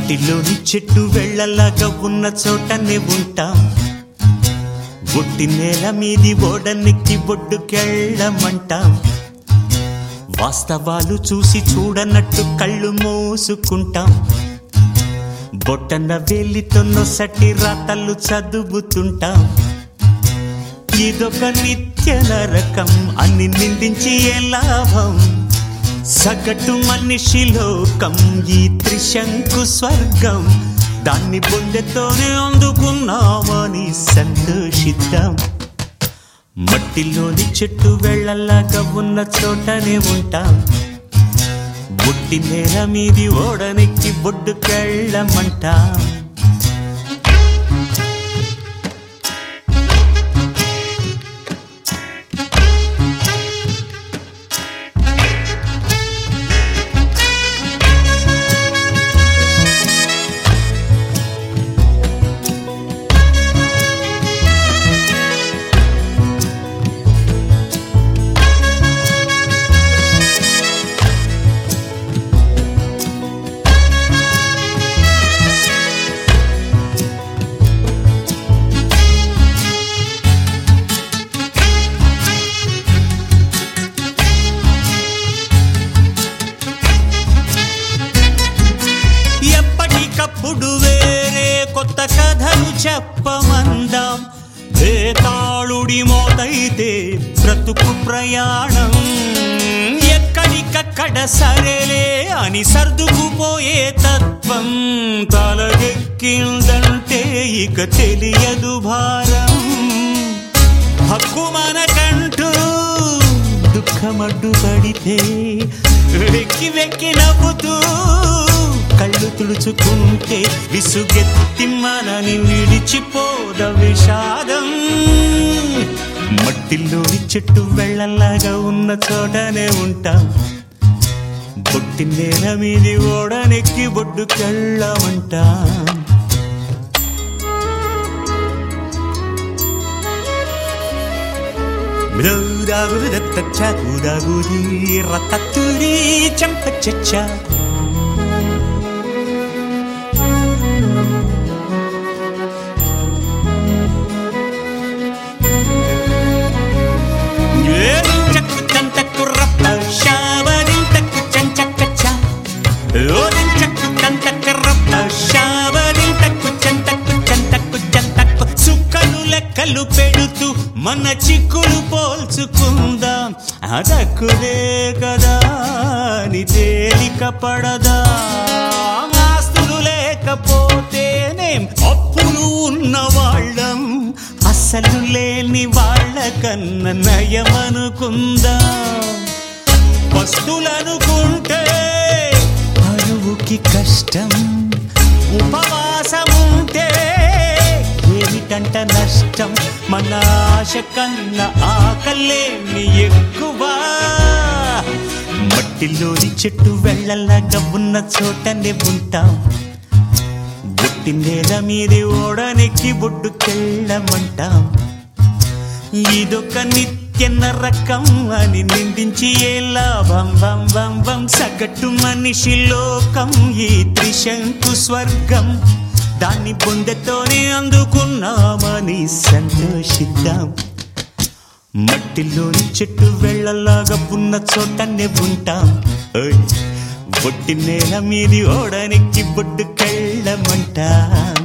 మట్టిలోని చెట్టు వెళ్ళలాగా ఉన్న చోటనే ఉంటాం. ఒట్టి నేల మీది ఓడనెక్కి బొడ్డుకెళ్ళమంటాం. వాస్తవాలు చూసి చూడనట్టు కళ్ళు మూసుకుంటాం. బొట్టన వేలితో నొసటి రాతలు చదువుతుంటాం. ఇదొక నిత్య నరకం అని నిందించి ఏ లాభం? సగటు మనిషి లోకం ఈ త్రిశంకు స్వర్గం. దాన్ని బొందెతోనే అందుకున్నామని సంతోషిద్దాం. మట్టిలోని చెట్టు వెళ్ళలాగా ఉన్న చోటనే ఉంటాం. బొట్టి నేల మీది ఓడనెక్కి బొడ్డుకెళ్ళమంటాం. ఎప్పటికప్పుడు వేరే కొత్త కథలు చెప్పమందాం. తాళుడి మోతైతే బ్రతుకు ప్రయాణం. ఎక్కడికక్కడ సరేలే అని సర్దుకుపోయే తత్వం తలకెక్కిందంటే ఇక తెలియదు భారం. హక్కు మనకంటూ దుఃఖమడ్డు పడితే వెక్కి వెక్కి నవ్వుతూ కళ్ళు తుడుచుకుంటే విసుగెత్తి మనని విడిచిపోద విషాదం. మట్టిలోని చెట్టు వెళ్ళలాగా ఉన్న చోటనే ఉంటాం. బొట్టి నేల మీది ఓడనెక్కి బొడ్డుకెళ్ళమంటాం. చంపచ్చ సుక్కలు లెక్కలు పెడుతూ మన చిక్కులు పోల్చుకుందాం. అదక్కులే కదా ని తేలిక పడదా? ఆస్తులు లేకపోతేనే అప్పులు ఉన్న వాళ్ళం. అసలు లేని వాళ్ళ కన్నా నయమనుకుందాం. వస్తులనుకుంటే అరువుకి కష్టం. ఉపవాసముంటే ఏమిటంట నష్టం? మన ఆశ కన్నా ఆకలేని ఎక్కువ. మట్టిలోని చెట్టు వెళ్ళలాగా ఉన్న చోటనే ఉంటాం. బొట్టి నేల మీది ఓడనెక్కి బొడ్డుకెళ్ళమంటాం. ఇదొక నిత్య నరకం అని నిందించి ఏ లాభం? వం వం వం సగటు మనిషి లోకం ఈ త్రిశంకు స్వర్గం. దాన్ని బొందెతోనే అందుకున్నామని సంతోషిద్దాం. మట్టిలోని చెట్టు వెళ్ళలాగా ఉన్న చోటనే ఉంటాం. బొట్టి నేల మీది ఓడనెక్కి బొడ్డుకెళ్ళమంటాం.